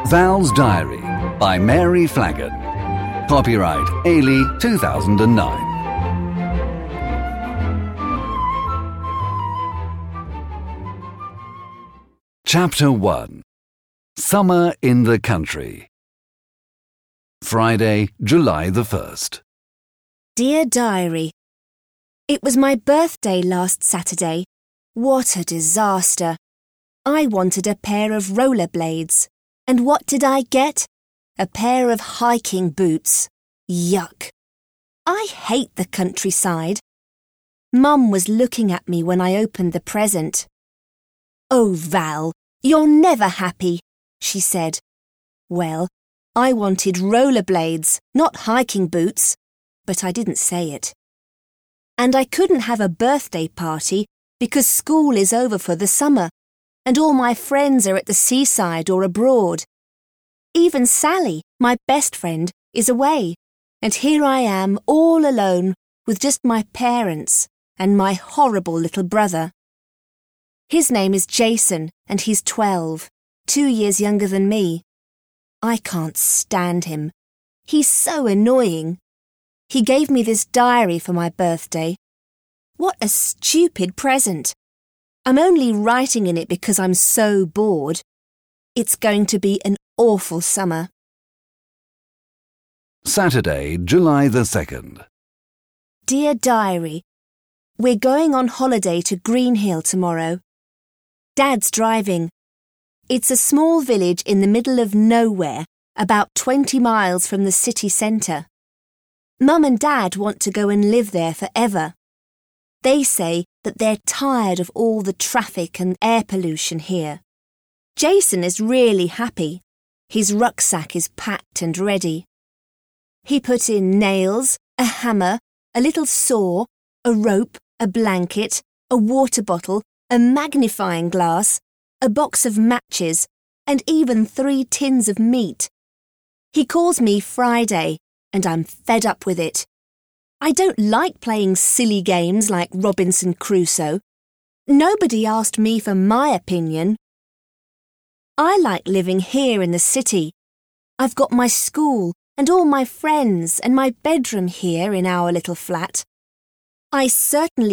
Val's Diary by Mary Flanagan. Copyright Ailey 2009. Chapter 1. Summer in the Country. Friday, July the 1st. Dear Diary, it was my birthday last Saturday. What a disaster. I wanted a pair of rollerblades. And what did I get? A pair of hiking boots. Yuck. I hate the countryside. Mum was looking at me when I opened the present. Oh, Val, you're never happy, she said. Well, I wanted rollerblades, not hiking boots, but I didn't say it. And I couldn't have a birthday party because school is over for the summer, and all my friends are at the seaside or abroad. Even Sally, my best friend, is away, and here I am all alone with just my parents and my horrible little brother. His name is Jason, and he's 12, 2 years younger than me. I can't stand him. He's so annoying. He gave me this diary for my birthday. What a stupid present. I'm only writing in it because I'm so bored. It's going to be an awful summer. Saturday, July the 2nd. Dear Diary, we're going on holiday to Greenhill tomorrow. Dad's driving. It's a small village in the middle of nowhere, about 20 miles from the city centre. Mum and Dad want to go and live there forever. They say that they're tired of all the traffic and air pollution here. Jason is really happy. His rucksack is packed and ready. He put in nails, a hammer, a little saw, a rope, a blanket, a water bottle, a magnifying glass, a box of matches, and even 3 tins of meat. He calls me Friday, and I'm fed up with it. I don't like playing silly games like Robinson Crusoe. Nobody asked me for my opinion. I like living here in the city. I've got my school and all my friends and my bedroom here in our little flat. I certainly